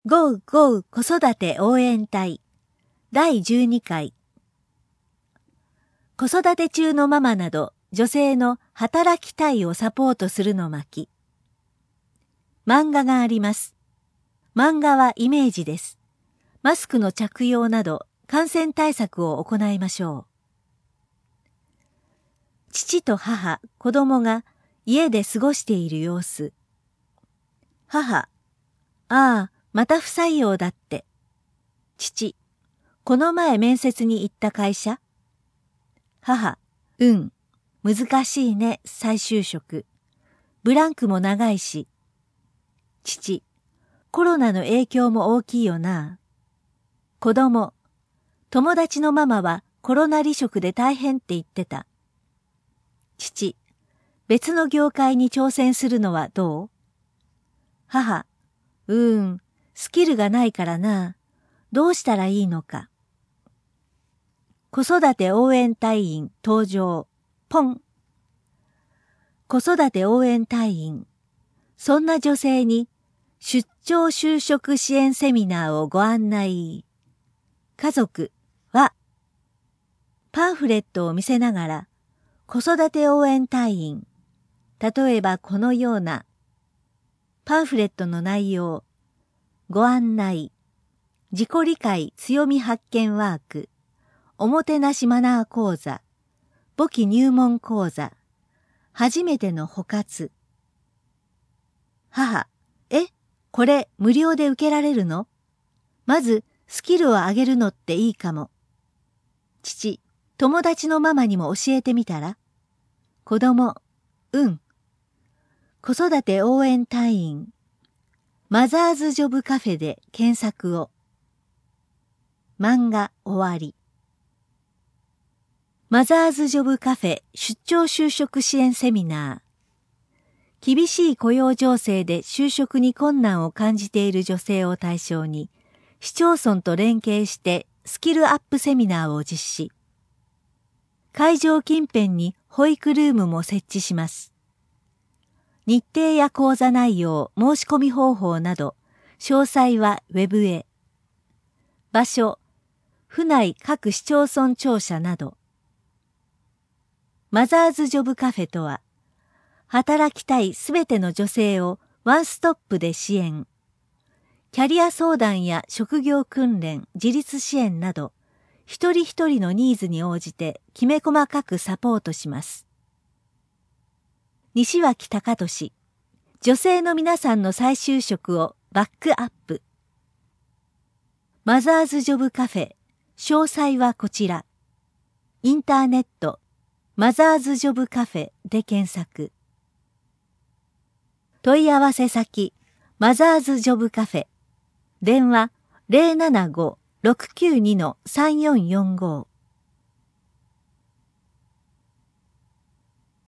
ゴーゴー子育て応援隊第12回。子育て中のママなど女性の働きたいをサポートするの巻。漫画があります。漫画はイメージです。マスクの着用など感染対策を行いましょう。父と母、子供が家で過ごしている様子。母、また不採用だって。父、この前面接に行った会社？母、難しいね、再就職。ブランクも長いし。父、コロナの影響も大きいよな。子供、友達のママはコロナ離職で大変って言ってた。父、別の業界に挑戦するのはどう？母、スキルがないからな。どうしたらいいのか。子育て応援隊員登場。ポン。子育て応援隊員。そんな女性に出張就職支援セミナーをご案内。家族はパンフレットを見せながら子育て応援隊員。例えばこのようなパンフレットの内容。ご案内。自己理解強み発見ワーク。おもてなしマナー講座。簿記入門講座。初めての補活。母、これ無料で受けられるの？まずスキルを上げるのっていいかも。父、友達のママにも教えてみたら？子供、子育て応援隊員。マザーズジョブカフェで検索を。漫画終わり。マザーズジョブカフェ出張就職支援セミナー。厳しい雇用情勢で就職に困難を感じている女性を対象に、市町村と連携してスキルアップセミナーを実施。会場近辺に保育ルームも設置します。日程や講座内容、申し込み方法など、詳細はウェブへ。場所、府内各市町村庁舎など。マザーズジョブカフェとは、働きたいすべての女性をワンストップで支援。キャリア相談や職業訓練、自立支援など、一人一人のニーズに応じてきめ細かくサポートします。西脇隆俊、女性の皆さんの再就職をバックアップ。マザーズジョブカフェ、詳細はこちら。インターネット、マザーズジョブカフェで検索。問い合わせ先、マザーズジョブカフェ。電話 075-692-3445。